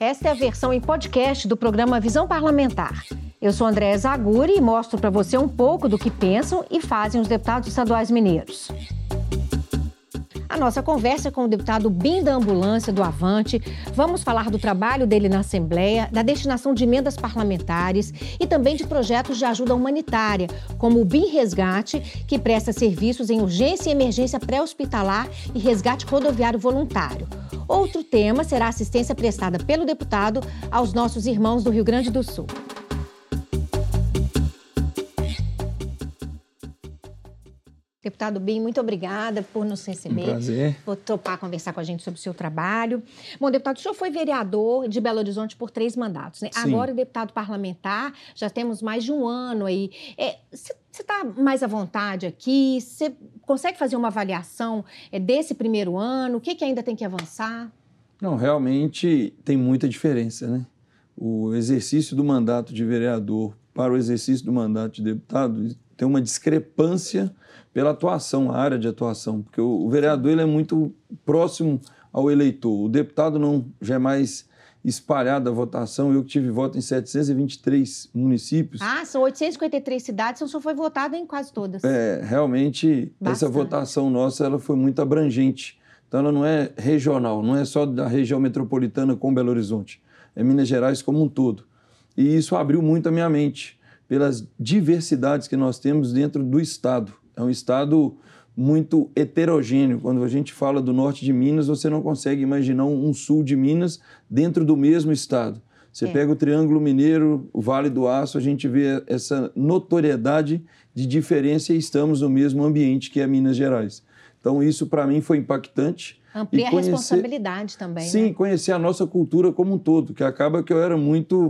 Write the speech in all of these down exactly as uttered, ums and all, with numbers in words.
Esta é a versão em podcast do programa Visão Parlamentar. Eu sou Andréa Zaguri e mostro para você um pouco do que pensam e fazem os deputados estaduais mineiros. A nossa conversa é com o deputado Bim da Ambulância, do Avante. Vamos falar do trabalho dele na Assembleia, da destinação de emendas parlamentares e também de projetos de ajuda humanitária, como o Bim Resgate, que presta serviços em urgência e emergência pré-hospitalar e resgate rodoviário voluntário. Outro tema será a assistência prestada pelo deputado aos nossos irmãos do Rio Grande do Sul. Deputado Bim, muito obrigada por nos receber. Um prazer. Por topar conversar com a gente sobre o seu trabalho. Bom, deputado, o senhor foi vereador de Belo Horizonte por três mandatos, né? Sim. Agora, deputado parlamentar, já temos mais de um ano aí. Você é, está mais à vontade aqui? Você consegue fazer uma avaliação é, desse primeiro ano? O que, que ainda tem que avançar? Não, realmente tem muita diferença, né? O exercício do mandato de vereador para o exercício do mandato de deputado tem uma discrepância pela atuação, a área de atuação, porque o, o vereador ele é muito próximo ao eleitor, o deputado não, já é mais espalhado a votação. Eu que tive voto em setecentos e vinte e três municípios. Ah, são oitocentas e cinquenta e três cidades, então o senhor foi votado em quase todas. É, realmente, Bastante. Essa votação nossa ela foi muito abrangente, então ela não é regional, não é só da região metropolitana com Belo Horizonte, é Minas Gerais como um todo, e isso abriu muito a minha mente, pelas diversidades que nós temos dentro do Estado. É um Estado muito heterogêneo. Quando a gente fala do norte de Minas, você não consegue imaginar um sul de Minas dentro do mesmo Estado. Você é. pega o Triângulo Mineiro, o Vale do Aço, a gente vê essa notoriedade de diferença e estamos no mesmo ambiente que é Minas Gerais. Então, isso para mim foi impactante. Amplia conhecer... a responsabilidade também, Sim, né? conhecer a nossa cultura como um todo, que acaba que eu era muito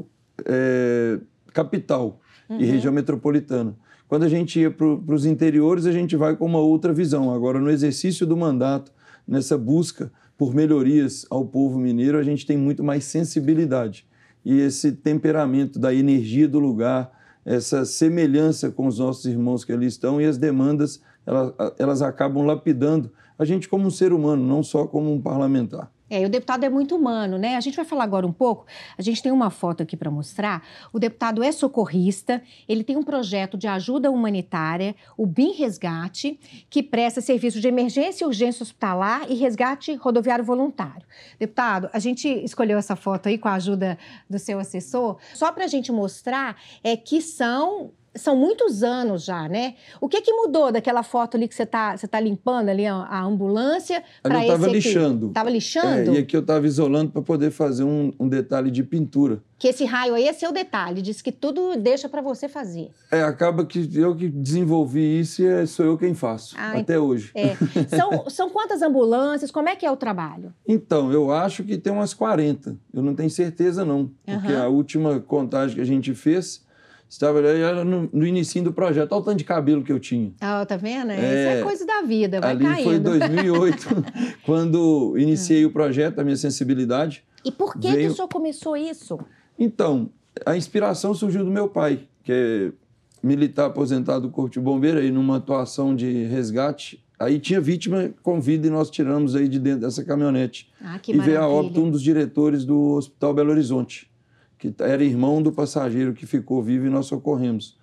é, capital. Uhum. E região metropolitana. Quando a gente ia para os interiores, a gente vai com uma outra visão. Agora, no exercício do mandato, nessa busca por melhorias ao povo mineiro, a gente tem muito mais sensibilidade. E esse temperamento da energia do lugar, essa semelhança com os nossos irmãos que ali estão, e as demandas, elas, elas acabam lapidando a gente como um ser humano, não só como um parlamentar. É, e o deputado é muito humano, né? A gente vai falar agora um pouco, a gente tem uma foto aqui para mostrar. O deputado é socorrista, ele tem um projeto de ajuda humanitária, o Bim Resgate, que presta serviço de emergência, urgência hospitalar e resgate rodoviário voluntário. Deputado, a gente escolheu essa foto aí com a ajuda do seu assessor, só para a gente mostrar é, que são... São muitos anos já, né? O que que mudou daquela foto ali que você está você tá limpando ali a, a ambulância para esse aqui? Eu estava lixando. Estava lixando? É, e aqui eu estava isolando para poder fazer um, um detalhe de pintura. Que esse raio aí é seu detalhe, diz que tudo deixa para você fazer. É, acaba que eu que desenvolvi isso e sou eu quem faço, ah, até hoje. É. São, são quantas ambulâncias? Como é que é o trabalho? Então, eu acho que tem umas quarenta. Eu não tenho certeza não, porque uhum. a última contagem que a gente fez... Estava ali no, no início do projeto. Olha o tanto de cabelo que eu tinha. Ah, tá vendo? É, isso é coisa da vida, vai ali caindo. Foi em dois mil e oito, quando iniciei o projeto, a minha sensibilidade. E por que, veio... que o senhor começou isso? Então, a inspiração surgiu do meu pai, que é militar aposentado do Corpo de Bombeiro, aí numa atuação de resgate. Aí tinha vítima com vida e nós tiramos aí de dentro dessa caminhonete. Ah, que e maravilha. veio a óbito um dos diretores do Hospital Belo Horizonte, que era irmão do passageiro que ficou vivo e nós socorremos.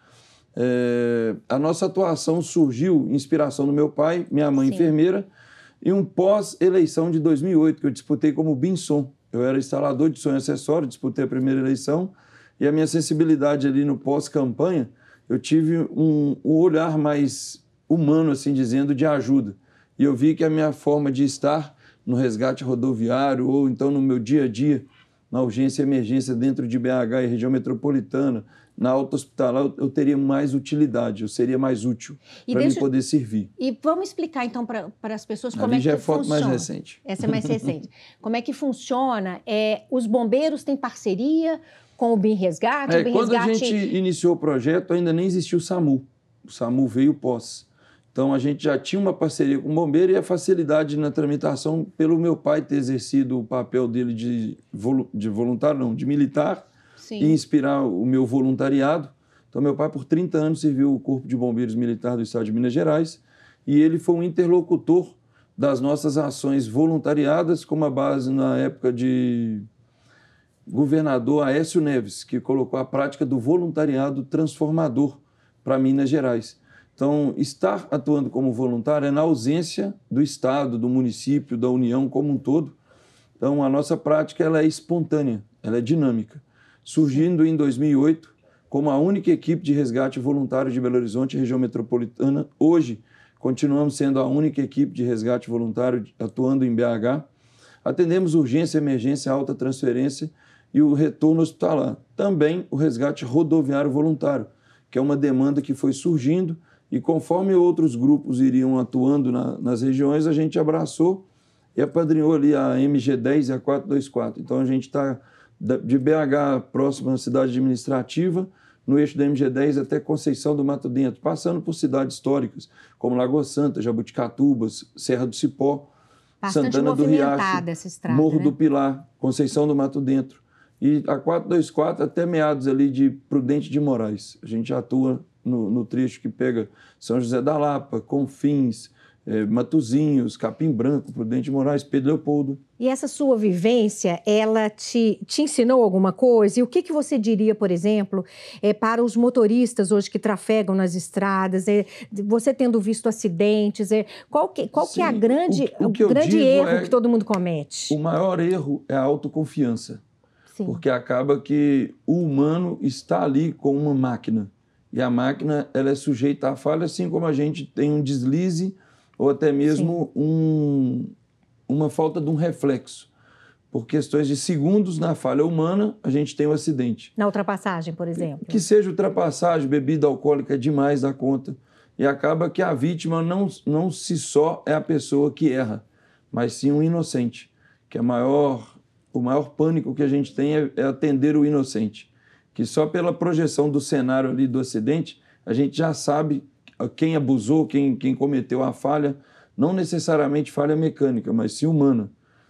É, a nossa atuação surgiu, inspiração do meu pai, minha mãe Sim. enfermeira, e um pós-eleição de dois mil e oito, que eu disputei como Binsom. Eu era instalador de som e acessório, disputei a primeira eleição, e a minha sensibilidade ali no pós-campanha, eu tive um, um olhar mais humano, assim dizendo, de ajuda. E eu vi que a minha forma de estar no resgate rodoviário, ou então no meu dia a dia, na urgência e emergência dentro de B H e região metropolitana, na alta hospitalar, eu teria mais utilidade, eu seria mais útil para deixa... mim poder servir. E vamos explicar, então, para as pessoas como Ali é que já é funciona. foto mais recente. Essa é mais recente. Como é que funciona? É, os bombeiros têm parceria com o Bim Resgate? É, o Bim quando Resgate... a gente iniciou o projeto, ainda nem existia o SAMU. O SAMU veio pós. Então, a gente já tinha uma parceria com o bombeiro e a facilidade na tramitação pelo meu pai ter exercido o papel dele de, volu de voluntário, não, de militar, Sim. e inspirar o meu voluntariado. Então, meu pai, por trinta anos, serviu o Corpo de Bombeiros Militar do Estado de Minas Gerais e ele foi um interlocutor das nossas ações voluntariadas, com uma base na época de governador Aécio Neves, que colocou a prática do voluntariado transformador para Minas Gerais. Então, estar atuando como voluntário é na ausência do Estado, do município, da União como um todo. Então, a nossa prática ela é espontânea, ela é dinâmica. Surgindo em dois mil e oito, como a única equipe de resgate voluntário de Belo Horizonte, região metropolitana, hoje continuamos sendo a única equipe de resgate voluntário atuando em B H. Atendemos urgência, emergência, alta transferência e o retorno hospitalar. Também o resgate rodoviário voluntário, que é uma demanda que foi surgindo e conforme outros grupos iriam atuando na, nas regiões, a gente abraçou e apadrinhou ali a M G dez e a quatrocentos e vinte e quatro. Então, a gente está de B H próximo à cidade administrativa, no eixo da M G dez até Conceição do Mato Dentro, passando por cidades históricas, como Lagoa Santa, Jabuticatubas, Serra do Cipó, bastante Santana do Riacho, essa estrada, Morro né? do Pilar, Conceição do Mato Dentro. E a quatrocentos e vinte e quatro até meados ali de Prudente de Moraes. A gente atua no, no trecho que pega São José da Lapa, Confins, eh, Matozinhos, Capim Branco, Prudente de Moraes, Pedro Leopoldo. E essa sua vivência, ela te, te ensinou alguma coisa? E o que, que você diria, por exemplo, é, para os motoristas hoje que trafegam nas estradas, é, você tendo visto acidentes, é, qual, que, qual Sim, que é a grande, o, o, o que grande erro é, que todo mundo comete? O maior erro é a autoconfiança. Sim. Porque acaba que o humano está ali com uma máquina. E a máquina ela é sujeita a falha, assim como a gente tem um deslize ou até mesmo um, uma falta de um reflexo. Por questões de segundos na falha humana, a gente tem um acidente. Na ultrapassagem, por exemplo. Que seja ultrapassagem, bebida alcoólica é demais da conta. E acaba que a vítima não, não se só é a pessoa que erra, mas sim um inocente, que é maior... O maior pânico que a gente tem é, é atender o inocente, que só pela projeção do cenário ali do acidente, a gente já sabe quem abusou, quem, quem cometeu a falha, não necessariamente falha mecânica, mas sim humana.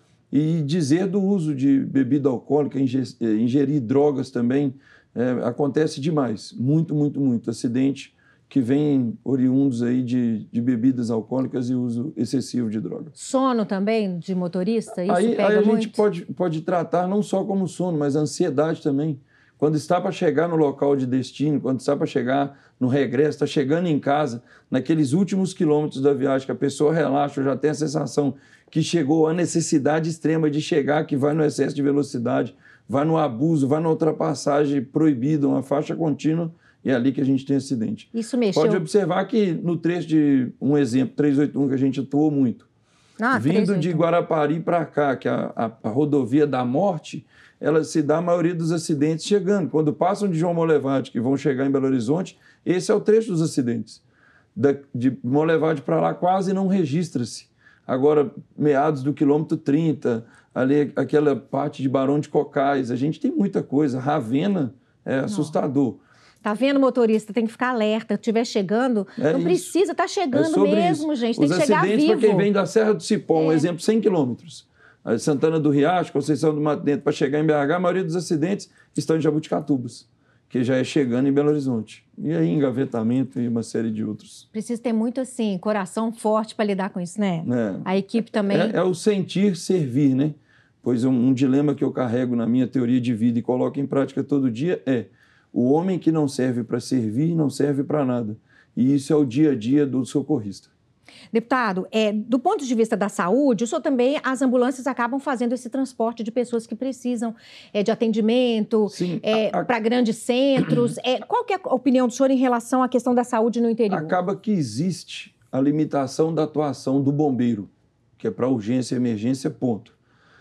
E dizer do uso de bebida alcoólica, ingerir drogas também, é, acontece demais, muito, muito, muito. Acidente que vêm oriundos aí de, de bebidas alcoólicas e uso excessivo de drogas. Sono também de motorista? Isso aí, pega aí a muito? gente pode, pode tratar não só como sono, mas ansiedade também. Quando está para chegar no local de destino, quando está para chegar no regresso, está chegando em casa, naqueles últimos quilômetros da viagem, que a pessoa relaxa, já tem a sensação que chegou a necessidade extrema de chegar, que vai no excesso de velocidade, vai no abuso, vai na ultrapassagem proibida, uma faixa contínua, e é ali que a gente tem acidente. Isso mexeu... Pode observar que no trecho de, um exemplo, trezentos e oitenta e um, que a gente atuou muito, ah, vindo de Guarapari para cá, que a, a, a rodovia da morte, ela se dá a maioria dos acidentes chegando. Quando passam de João Molevade, que vão chegar em Belo Horizonte, esse é o trecho dos acidentes. Da, de Molevade para lá quase não registra-se. Agora, meados do quilômetro trinta, ali aquela parte de Barão de Cocais, a gente tem muita coisa. Ravena é assustador. Tá vendo, motorista? Tem que ficar alerta. Se estiver chegando, é não isso. precisa, tá chegando é mesmo, isso. gente. Tem Os que chegar vivo. Os acidentes, para quem vem da Serra do Cipó, é. um exemplo, cem quilômetros. Santana do Riacho, Conceição do Mato Dentro, para chegar em B H, a maioria dos acidentes estão em Jabuticatubas, que já é chegando em Belo Horizonte. E aí, engavetamento e uma série de outros. Precisa ter muito, assim, coração forte para lidar com isso, né? É. A equipe também... É, é o sentir servir, né? Pois um, um dilema que eu carrego na minha teoria de vida e coloco em prática todo dia é o homem que não serve para servir não serve para nada. E isso é o dia a dia do socorrista. Deputado, é, do ponto de vista da saúde, o senhor também, as ambulâncias acabam fazendo esse transporte de pessoas que precisam é, de atendimento é, a... para grandes centros. É, qual que é a opinião do senhor em relação à questão da saúde no interior? Acaba que existe a limitação da atuação do bombeiro, que é para urgência e emergência, ponto.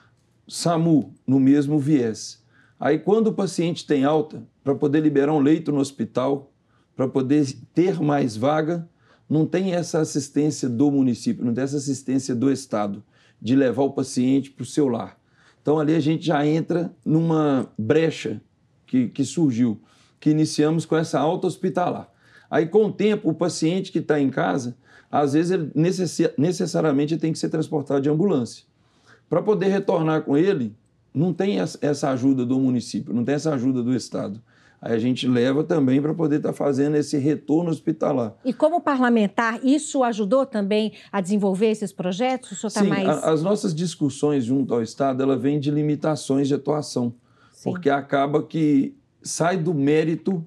SAMU, no mesmo viés. Aí, quando o paciente tem alta, para poder liberar um leito no hospital, para poder ter mais vaga, não tem essa assistência do município, não tem essa assistência do Estado de levar o paciente para o seu lar. Então, ali a gente já entra numa brecha que, que surgiu, que iniciamos com essa alta hospitalar. Aí, com o tempo, o paciente que está em casa, às vezes, ele necess, necessariamente tem que ser transportado de ambulância. Para poder retornar com ele, não tem essa ajuda do município, não tem essa ajuda do Estado. Aí a gente leva também para poder estar tá fazendo esse retorno hospitalar. E como parlamentar, isso ajudou também a desenvolver esses projetos? O senhor tá Sim, mais... a, as nossas discussões junto ao Estado, ela vem de limitações de atuação. Sim. Porque acaba que sai do mérito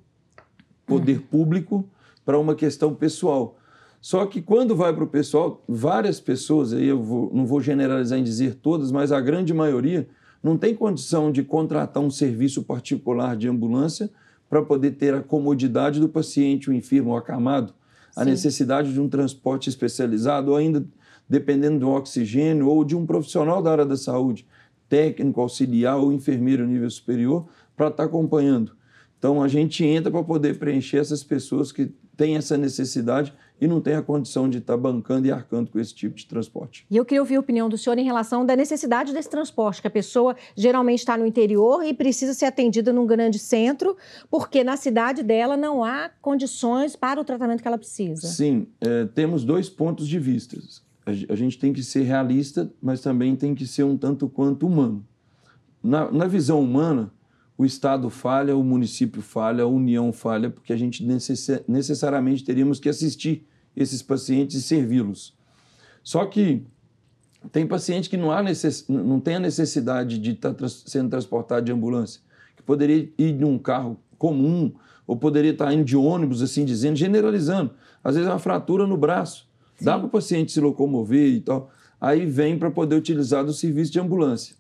poder hum. público para uma questão pessoal. Só que quando vai para o pessoal, várias pessoas, aí eu vou, não vou generalizar em dizer todas, mas a grande maioria não tem condição de contratar um serviço particular de ambulância para poder ter a comodidade do paciente, o enfermo, o acamado, a Sim. necessidade de um transporte especializado, ou ainda dependendo do oxigênio, ou de um profissional da área da saúde, técnico, auxiliar ou enfermeiro nível superior, para estar acompanhando. Então, a gente entra para poder preencher essas pessoas que têm essa necessidade e não têm a condição de estar bancando e arcando com esse tipo de transporte. E eu queria ouvir a opinião do senhor em relação da necessidade desse transporte, que a pessoa geralmente está no interior e precisa ser atendida num grande centro, porque na cidade dela não há condições para o tratamento que ela precisa. Sim, é, temos dois pontos de vista. A gente tem que ser realista, mas também tem que ser um tanto quanto humano. Na, na visão humana, o Estado falha, o município falha, a União falha, porque a gente necess, necessariamente teríamos que assistir esses pacientes e servi-los. Só que tem paciente que não, há necess, não tem a necessidade de estar trans, sendo transportado de ambulância, que poderia ir num carro comum, ou poderia estar indo de ônibus, assim dizendo, generalizando. Às vezes é uma fratura no braço, Sim. dá para o paciente se locomover e tal. Aí vem para poder utilizar do serviço de ambulância.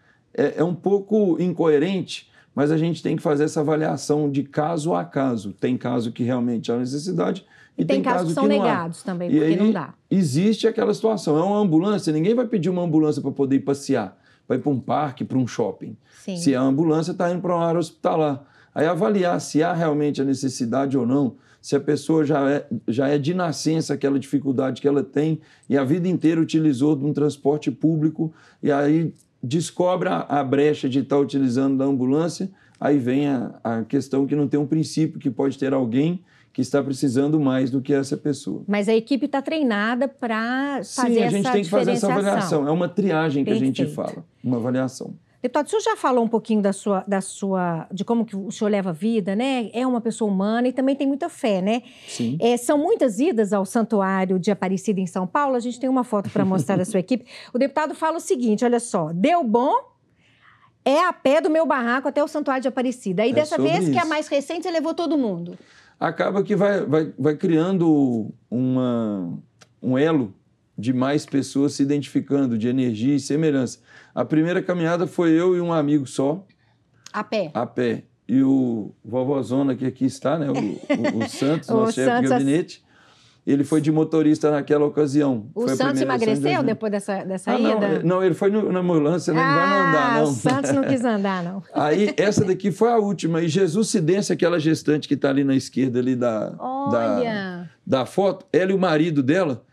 É, é um pouco incoerente, mas a gente tem que fazer essa avaliação de caso a caso. Tem caso que realmente há necessidade e, e tem, tem casos que são que negados há. Também, e porque aí, não dá. Existe aquela situação, é uma ambulância, ninguém vai pedir uma ambulância para poder ir passear, vai para um parque, para um shopping. Sim. Se a ambulância está indo para uma área hospitalar. Aí avaliar se há realmente a necessidade ou não, se a pessoa já é, já é de nascença aquela dificuldade que ela tem e a vida inteira utilizou de um transporte público e aí descobre a, a brecha de estar utilizando da ambulância, aí vem a, a questão que não tem um princípio, que pode ter alguém que está precisando mais do que essa pessoa. Mas a equipe está treinada para fazer essa diferenciação. Sim, a gente tem que fazer essa avaliação. É uma triagem que Perfeito. a gente fala, uma avaliação. Deputado, o senhor já falou um pouquinho da sua, da sua, de como que o senhor leva a vida, né? É uma pessoa humana e também tem muita fé, né? Sim. É, são muitas idas ao Santuário de Aparecida em São Paulo. A gente tem uma foto para mostrar da sua equipe. O deputado fala o seguinte, olha só, deu bom, é a pé do meu barraco até o Santuário de Aparecida. Aí é dessa vez, isso. que é a mais recente, você levou todo mundo. Acaba que vai, vai, vai criando uma, um elo de mais pessoas se identificando, de energia e semelhança. A primeira caminhada foi eu e um amigo só. A pé? A pé. E o vovózona que aqui está, né? o, o, o Santos, o nosso chefe Santos, de gabinete, ele foi de motorista naquela ocasião. O foi Santos emagreceu depois dessa, dessa ah, ida? Não, não, ele foi no, na ambulância, ele ah, não vai andar, não. o Santos não quis andar, não. Aí, essa daqui foi a última. E Jesucidência, aquela gestante que está ali na esquerda ali da, da, da foto, ela e o marido dela,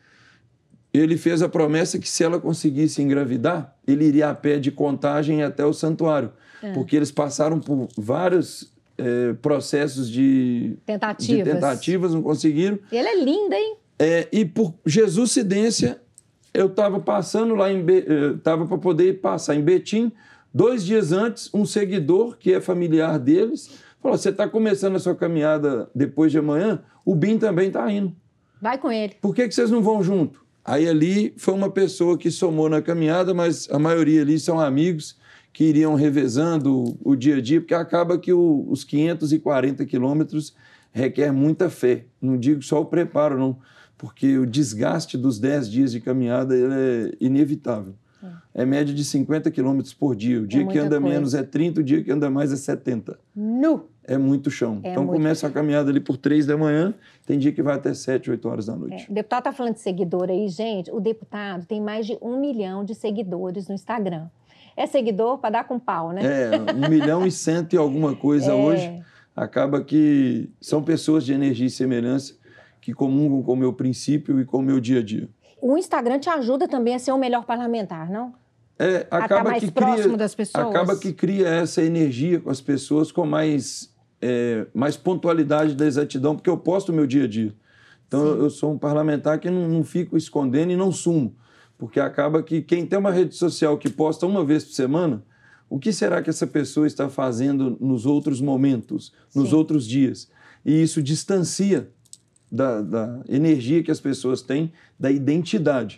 ele fez a promessa que se ela conseguisse engravidar, ele iria a pé de Contagem até o santuário. É. Porque eles passaram por vários é, processos de tentativas. de tentativas, não conseguiram. E ela é linda, hein? É, e por Jesucidência, eu estava passando lá em... Estava para poder passar em Betim. Dois dias antes, um seguidor, que é familiar deles, falou, você está começando a sua caminhada depois de amanhã? O Bim também está indo. Vai com ele. Por que, que vocês não vão junto? Aí ali foi uma pessoa que somou na caminhada, mas a maioria ali são amigos que iriam revezando o dia a dia, porque acaba que o, os quinhentos e quarenta quilômetros requer muita fé. Não digo só o preparo, não, porque o desgaste dos dez dias de caminhada ele é inevitável. É, é média de cinquenta quilômetros por dia. O dia é que anda coisa. menos é trinta, o dia que anda mais é setenta. Nu! É muito chão. É então muito... começa a caminhada ali por três da manhã, tem dia que vai até sete, oito horas da noite. É. O deputado está falando de seguidor aí, gente. O deputado tem mais de um milhão de seguidores no Instagram. É seguidor para dar com pau, né? É, um milhão e cento e alguma coisa é. hoje. Acaba que são pessoas de energia e semelhança que comungam com o meu princípio e com o meu dia a dia. O Instagram te ajuda também a ser um melhor parlamentar, não? É, acaba a estar mais que próximo cria, das pessoas. Acaba que cria essa energia com as pessoas com mais, é, mais pontualidade da exatidão, porque eu posto o meu dia a dia. Então, eu, eu sou um parlamentar que não, não fico escondendo e não sumo, porque acaba que quem tem uma rede social que posta uma vez por semana, o que será que essa pessoa está fazendo nos outros momentos, nos Sim. outros dias? E isso distancia da, da energia que as pessoas têm, da identidade.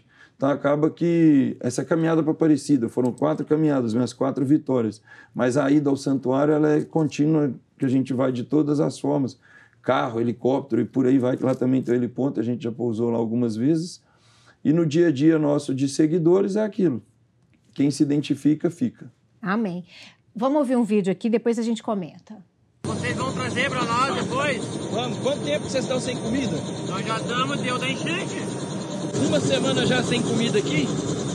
Então, acaba que essa caminhada para Aparecida, foram quatro caminhadas, minhas quatro vitórias. Mas a ida ao santuário, ela é contínua, que a gente vai de todas as formas. Carro, helicóptero e por aí vai, que lá também tem o heliponto, a gente já pousou lá algumas vezes. E no dia a dia nosso de seguidores é aquilo. Quem se identifica, fica. Amém. Vamos ouvir um vídeo aqui, depois a gente comenta. Vocês vão trazer para nós depois? Vamos. Quanto tempo vocês estão sem comida? Nós já estamos, deu da enchente. Uma semana já sem comida aqui?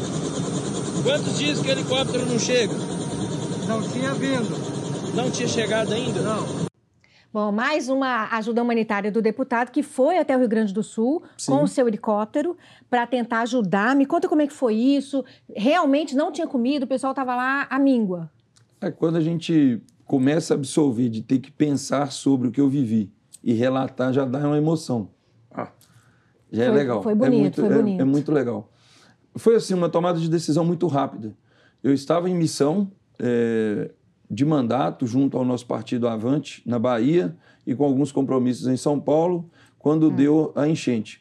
Quantos dias que o helicóptero não chega? Não tinha vindo. Não tinha chegado ainda? Não. Bom, mais uma ajuda humanitária do deputado que foi até o Rio Grande do Sul Sim. com o seu helicóptero para tentar ajudar. Me conta como é que foi isso. Realmente não tinha comida, o pessoal estava lá à míngua. É, quando a gente começa a absorver de ter que pensar sobre o que eu vivi e relatar, já dá uma emoção. Ah, já é foi, legal. Foi bonito, é muito, foi bonito. É, é muito legal. Foi assim, uma tomada de decisão muito rápida. Eu estava em missão... É, de mandato junto ao nosso partido Avante, na Bahia, e com alguns compromissos em São Paulo, quando hum. deu a enchente.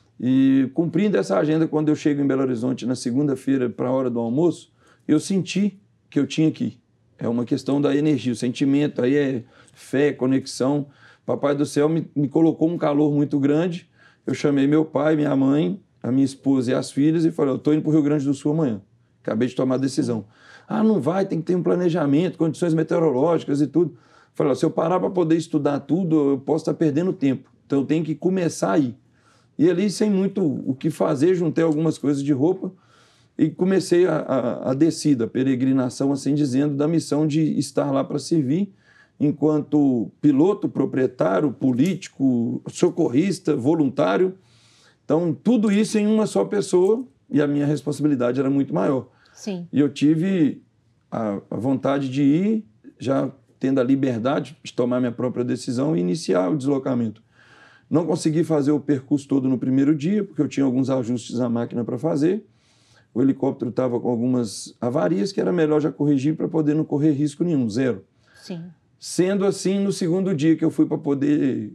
E cumprindo essa agenda, quando eu chego em Belo Horizonte na segunda-feira para a hora do almoço, eu senti que eu tinha que ir. É uma questão da energia, o sentimento, aí é fé, conexão. Papai do Céu me, me colocou um calor muito grande. Eu chamei meu pai, minha mãe, a minha esposa e as filhas e falei, eu estou indo para o Rio Grande do Sul amanhã. Acabei de tomar a decisão. Ah, não vai, tem que ter um planejamento, condições meteorológicas e tudo. Falei, se eu parar para poder estudar tudo, eu posso estar perdendo tempo. Então, eu tenho que começar aí. E ali, sem muito o que fazer, juntei algumas coisas de roupa e comecei a, a, a descida, a peregrinação, assim dizendo, da missão de estar lá para servir enquanto piloto, proprietário, político, socorrista, voluntário. Então, tudo isso em uma só pessoa e a minha responsabilidade era muito maior. Sim. E eu tive a, a vontade de ir, já tendo a liberdade de tomar minha própria decisão e iniciar o deslocamento. Não consegui fazer o percurso todo no primeiro dia, porque eu tinha alguns ajustes à máquina para fazer. O helicóptero estava com algumas avarias que era melhor já corrigir para poder não correr risco nenhum, zero. Sim. Sendo assim, no segundo dia que eu fui para poder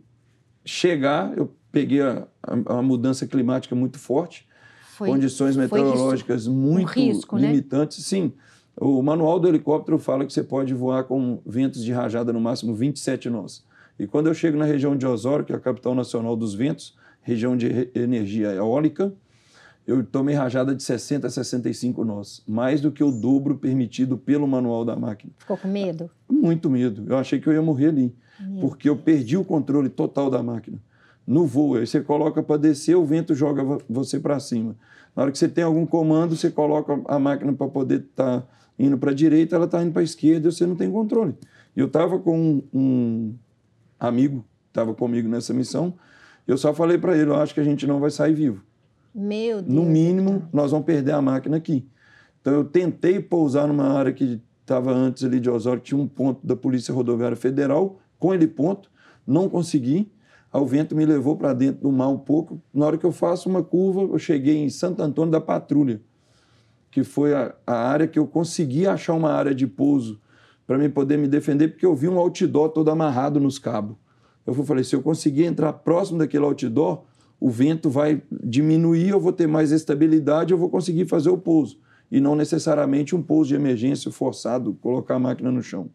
chegar, eu peguei a, a, a mudança climática muito forte, Foi, condições meteorológicas muito um risco, limitantes. Né? Sim, o manual do helicóptero fala que você pode voar com ventos de rajada no máximo vinte e sete nós. E quando eu chego na região de Osório, que é a capital nacional dos ventos, região de energia eólica, eu tomei rajada de sessenta a sessenta e cinco nós, mais do que o dobro permitido pelo manual da máquina. Ficou com medo? Muito medo. Eu achei que eu ia morrer ali, Meu porque Deus. eu perdi o controle total da máquina. No voo, aí você coloca para descer, o vento joga você para cima. Na hora que você tem algum comando, você coloca a máquina para poder estar tá indo para a direita, ela está indo para a esquerda e você não tem controle. E eu estava com um, um amigo, estava comigo nessa missão, eu só falei para ele, eu acho que a gente não vai sair vivo. Meu Deus. No mínimo, nós vamos perder a máquina aqui. Então, eu tentei pousar numa área que estava antes ali de Osório, que tinha um ponto da Polícia Rodoviária Federal, com ele ponto, não consegui. O vento me levou para dentro do mar um pouco. Na hora que eu faço uma curva, eu cheguei em Santo Antônio da Patrulha, que foi a, a área que eu consegui achar uma área de pouso para me poder me defender, porque eu vi um outdoor todo amarrado nos cabos. Eu falei, se eu conseguir entrar próximo daquele outdoor, o vento vai diminuir, eu vou ter mais estabilidade, eu vou conseguir fazer o pouso. E não necessariamente um pouso de emergência forçado, colocar a máquina no chão.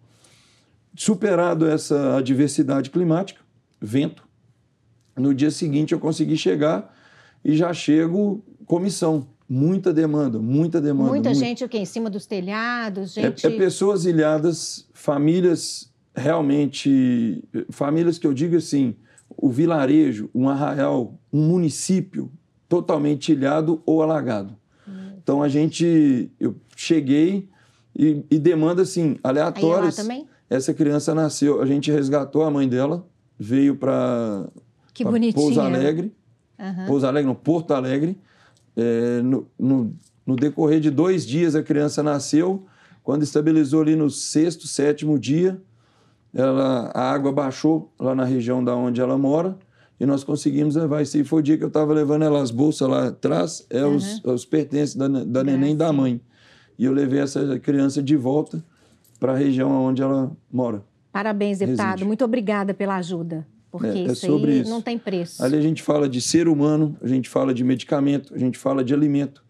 Superado essa adversidade climática, vento, no dia seguinte eu consegui chegar e já chego com missão. Muita demanda, muita demanda. Muita muito. gente o quê? Em cima dos telhados? Gente... É, é pessoas ilhadas, famílias realmente... Famílias que eu digo assim, o vilarejo, um arraial, um município totalmente ilhado ou alagado. Hum. Então a gente... Eu cheguei e, e demanda assim, aleatórias. Aí lá também? Essa criança nasceu, a gente resgatou a mãe dela, veio para... Que bonitinha. Pouso Alegre, uhum. Pouso Alegre, não, Porto Alegre. É, no, no, no decorrer de dois dias a criança nasceu. Quando estabilizou ali no sexto, sétimo dia, ela, a água baixou lá na região da onde ela mora e nós conseguimos levar. Esse foi o dia que eu estava levando ela as bolsas lá atrás, é uhum. os, os pertences da, da neném e da mãe. E eu levei essa criança de volta para a região onde ela mora. Parabéns, deputado. Reside. Muito obrigada pela ajuda. Porque é, isso é sobre aí isso. não tem preço. Ali a gente fala de ser humano, a gente fala de medicamento, a gente fala de alimento,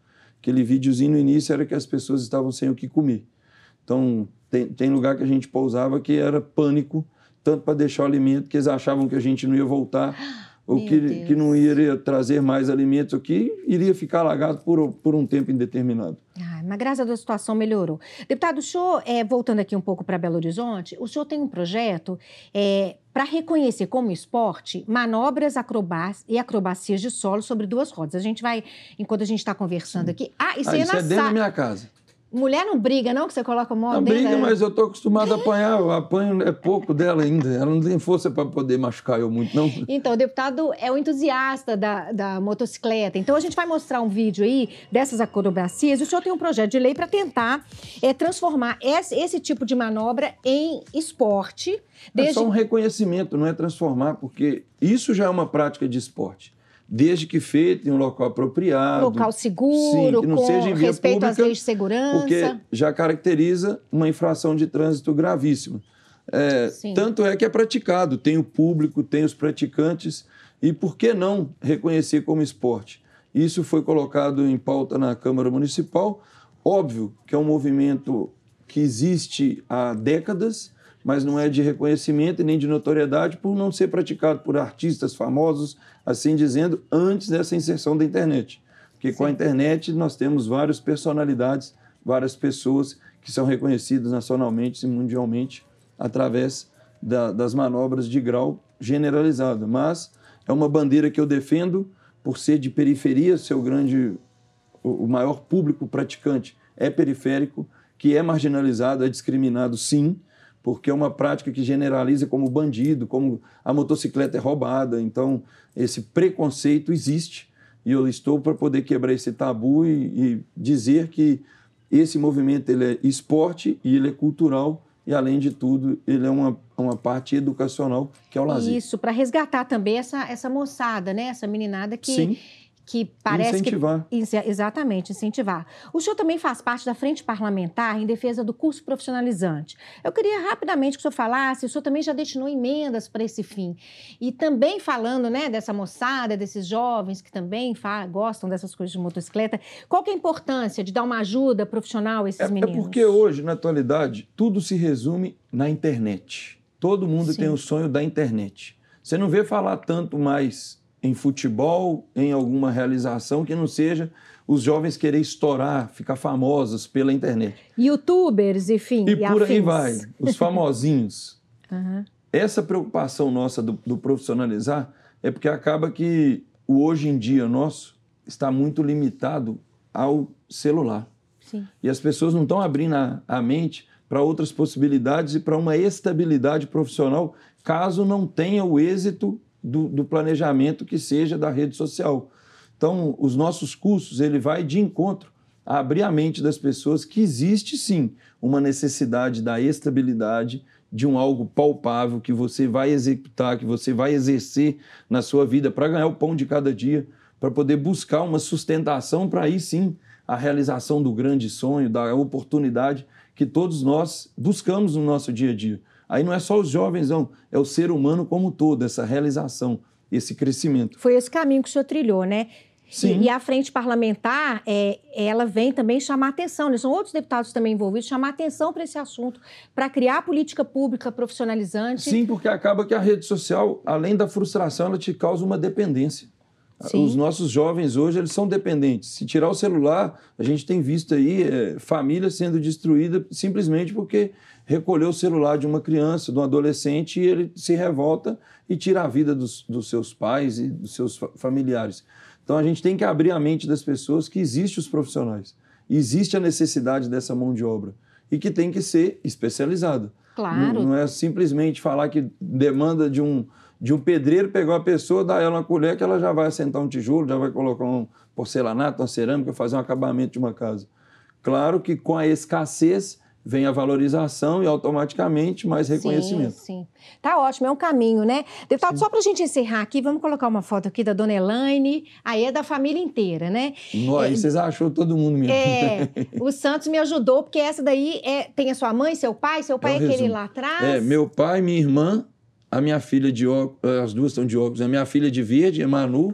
Aquele videozinho no início era que as pessoas estavam sem o que comer. Então, tem, tem lugar que a gente pousava que era pânico, tanto para deixar o alimento, que eles achavam que a gente não ia voltar, ou que, que não iria trazer mais alimentos, ou que iria ficar alagado por, por um tempo indeterminado. Ah, mas graças a Deus a situação melhorou. Deputado, o senhor, é, voltando aqui um pouco para Belo Horizonte, o senhor tem um projeto é, para reconhecer como esporte manobras acrobás e acrobacias de solo sobre duas rodas. A gente vai, enquanto a gente está conversando aqui... Ah, isso, ah, aí isso é, é na dentro sa... da minha casa. Mulher não briga, não? Que você coloca o modo Não dentro briga, da... mas eu estou acostumado a apanhar. Eu apanho, é pouco dela ainda. Ela não tem força para poder machucar eu muito, não. Então, o deputado é um entusiasta da, da motocicleta. Então, a gente vai mostrar um vídeo aí dessas acrobacias. O senhor tem um projeto de lei para tentar é, transformar esse, esse tipo de manobra em esporte. Desde... É só um reconhecimento, não é transformar, porque isso já é uma prática de esporte. Desde que feito em um local apropriado. Local seguro, sim, que não com seja em via respeito pública, às leis de segurança. Porque já caracteriza uma infração de trânsito gravíssima. É, tanto é que é praticado, tem o público, tem os praticantes, e por que não reconhecer como esporte? Isso foi colocado em pauta na Câmara Municipal. Óbvio que é um movimento que existe há décadas, mas não é de reconhecimento e nem de notoriedade por não ser praticado por artistas famosos, assim dizendo, antes dessa inserção da internet. Porque Sim. com a internet nós temos várias personalidades, várias pessoas que são reconhecidas nacionalmente e mundialmente através da, das manobras de grau generalizado. Mas é uma bandeira que eu defendo por ser de periferia, seu grande, o, o maior público praticante é periférico, que é marginalizado, é discriminado sim, porque é uma prática que generaliza como bandido, como a motocicleta é roubada. Então, esse preconceito existe e eu estou para poder quebrar esse tabu e, e dizer que esse movimento ele é esporte e ele é cultural e, além de tudo, ele é uma, uma parte educacional que é o lazer. Isso, para resgatar também essa, essa moçada, né? Essa meninada que... Sim. que parece incentivar. que... Exatamente, incentivar. O senhor também faz parte da Frente Parlamentar em defesa do curso profissionalizante. Eu queria rapidamente que o senhor falasse, o senhor também já destinou emendas para esse fim. E também falando, né, dessa moçada, desses jovens que também fa- gostam dessas coisas de motocicleta, qual que é a importância de dar uma ajuda profissional a esses é, meninos? É porque hoje, na atualidade, tudo se resume na internet. Todo mundo Sim. tem o sonho da internet. Você não vê falar tanto mais em futebol, em alguma realização que não seja os jovens querer estourar, ficar famosos pela internet. Youtubers, enfim. E, e por afins. aí vai, os famosinhos. Uhum. Essa preocupação nossa do, do profissionalizar é porque acaba que o hoje em dia nosso está muito limitado ao celular. Sim. E as pessoas não estão abrindo a, a mente para outras possibilidades e para uma estabilidade profissional, caso não tenha o êxito Do, do planejamento que seja da rede social. Então, os nossos cursos, ele vai de encontro a abrir a mente das pessoas que existe, sim, uma necessidade da estabilidade, de um algo palpável que você vai executar, que você vai exercer na sua vida para ganhar o pão de cada dia, para poder buscar uma sustentação para aí, sim, a realização do grande sonho, da oportunidade que todos nós buscamos no nosso dia a dia. Aí não é só os jovens, não, é o ser humano como um todo, essa realização, esse crescimento. Foi esse caminho que o senhor trilhou, né? Sim. E, e a frente parlamentar, é, ela vem também chamar atenção, né? São outros deputados também envolvidos, chamar atenção para esse assunto, para criar política pública profissionalizante. Sim, porque acaba que a rede social, além da frustração, ela te causa uma dependência. Sim. Os nossos jovens hoje, eles são dependentes. Se tirar o celular, a gente tem visto aí é, famílias sendo destruídas simplesmente porque recolheu o celular de uma criança, de um adolescente, e ele se revolta e tira a vida dos, dos seus pais e dos seus familiares. Então, a gente tem que abrir a mente das pessoas que existem os profissionais. Existe a necessidade dessa mão de obra e que tem que ser especializada. Claro. Não, não é simplesmente falar que demanda de um... de um pedreiro pegar a pessoa, dar ela uma colher que ela já vai assentar um tijolo, já vai colocar um porcelanato, uma cerâmica, fazer um acabamento de uma casa. Claro que com a escassez vem a valorização e automaticamente mais reconhecimento. Sim, sim. Tá ótimo, é um caminho, né? Deputado, sim. Só para a gente encerrar aqui, vamos colocar uma foto aqui da dona Elaine, aí é da família inteira, né? Não, aí é, vocês achou todo mundo mesmo. É, o Santos me ajudou, porque essa daí é, tem a sua mãe, seu pai, seu pai é, é aquele lá atrás. É, meu pai, minha irmã, a minha filha de óculos, as duas estão de óculos, a minha filha de verde, a Manu,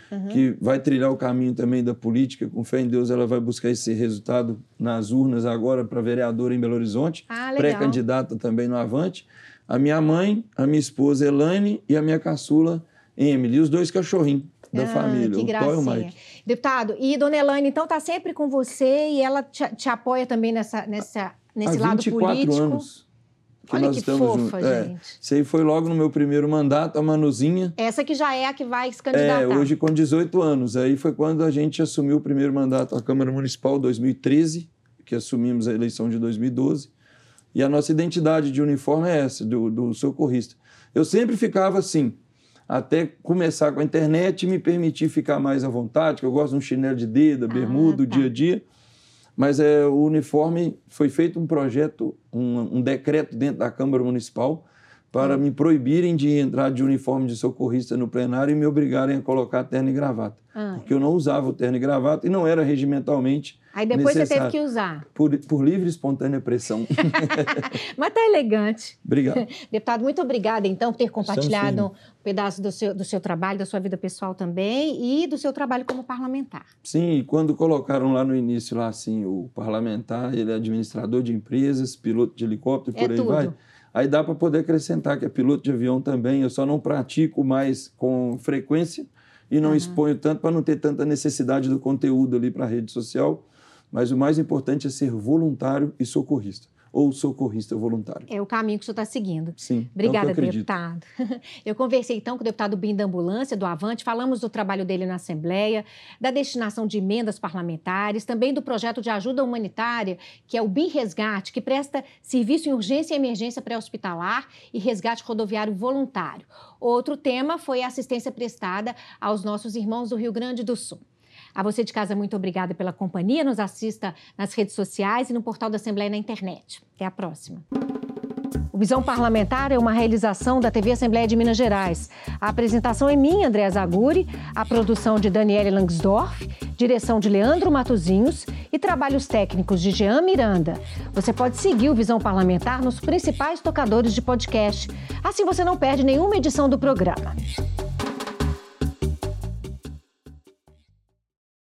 uhum. que vai trilhar o caminho também da política. Com fé em Deus, ela vai buscar esse resultado nas urnas agora para vereadora em Belo Horizonte, ah, pré-candidata também no Avante. A minha mãe, a minha esposa Elaine e a minha caçula Emily, os dois cachorrinhos da ah, família, que o Tó e o Mike. Deputado, e dona Elaine, então, está sempre com você e ela te, te apoia também nessa, nessa, nesse Há lado vinte e quatro político? anos. Que Olha nós que estamos fofa, juntos. gente. É, isso aí foi logo no meu primeiro mandato, a Manuzinha. Essa que já é a que vai se candidatar. É, hoje com dezoito anos. Aí foi quando a gente assumiu o primeiro mandato à Câmara Municipal, dois mil e treze, que assumimos a eleição de dois mil e doze. E a nossa identidade de uniforme é essa, do, do socorrista. Eu sempre ficava assim, até começar com a internet e me permitir ficar mais à vontade, que eu gosto de um chinelo de dedo, bermuda, ah, tá. dia a dia. Mas é, o uniforme, foi feito um projeto, um, um decreto dentro da Câmara Municipal para hum. me proibirem de entrar de uniforme de socorrista no plenário e me obrigarem a colocar terno e gravata. Ah. Porque eu não usava o terno e gravata e não era regimentalmente Aí depois necessário. Você teve que usar. Por, por livre e espontânea pressão. Mas tá elegante. Obrigado. Deputado, muito obrigada, então, por ter compartilhado um pedaço do seu, do seu trabalho, da sua vida pessoal também e do seu trabalho como parlamentar. Sim, e quando colocaram lá no início, lá assim, o parlamentar, ele é administrador de empresas, piloto de helicóptero, por é aí tudo. vai. Aí dá para poder acrescentar que é piloto de avião também, eu só não pratico mais com frequência e não uhum. exponho tanto para não ter tanta necessidade do conteúdo ali para a rede social. Mas o mais importante é ser voluntário e socorrista, ou socorrista voluntário. É o caminho que o senhor está seguindo. Sim, obrigada, é o que eu acredito. Deputado. Eu conversei, então, com o deputado Bim da Ambulância, do Avante, falamos do trabalho dele na Assembleia, da destinação de emendas parlamentares, também do projeto de ajuda humanitária, que é o Bim Resgate, que presta serviço em urgência e emergência pré-hospitalar e resgate rodoviário voluntário. Outro tema foi a assistência prestada aos nossos irmãos do Rio Grande do Sul. A você de casa, muito obrigada pela companhia. Nos assista nas redes sociais e no portal da Assembleia na internet. Até a próxima. O Visão Parlamentar é uma realização da T V Assembleia de Minas Gerais. A apresentação é minha, Andréa Zaguri, a produção de Daniele Langsdorff, direção de Leandro Matozinhos e trabalhos técnicos de Jean Miranda. Você pode seguir o Visão Parlamentar nos principais tocadores de podcast. Assim você não perde nenhuma edição do programa.